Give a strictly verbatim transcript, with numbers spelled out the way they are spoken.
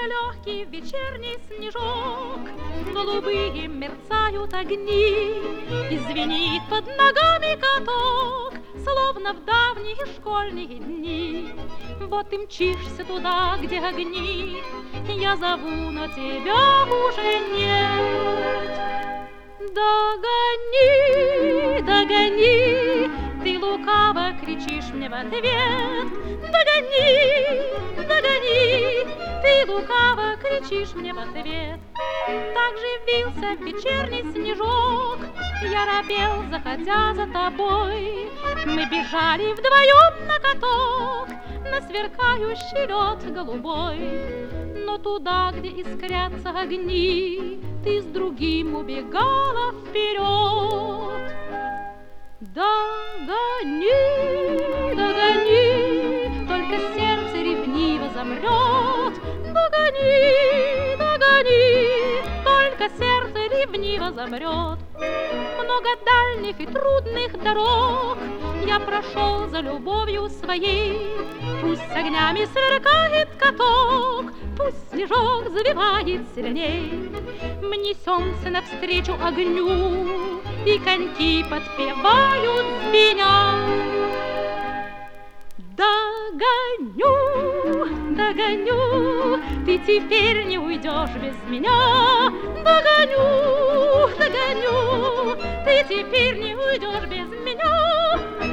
легкий вечерний снежок, голубые мерцают огни, и звенит под ногами каток, словно в давние школьные дни. Вот и мчишься туда, где огни, я зову, но тебя уже нет. Догони, догони, ты лукаво кричишь мне в ответ. Догони, догони, ты лукаво кричишь мне в ответ. Так же вился вечерний снежок, я робел, заходя за тобой. Мы бежали вдвоем на каток, на сверкающий лед голубой. Но туда, где искрятся огни, ты с другим убегала вперед. Догони, догони, только сердце ревниво замрет. Догони, догони, только сердце ревниво замрет. Много дальних и трудных дорог я прошел за любовью своей. Пусть с огнями сверкает каток, пусть снежок завивает сильней. Мы несемся навстречу огню, и коньки подпевают звеня. Догоню, догоню, ты теперь не уйдешь без меня. Догоню, догоню, ты теперь не уйдешь без меня.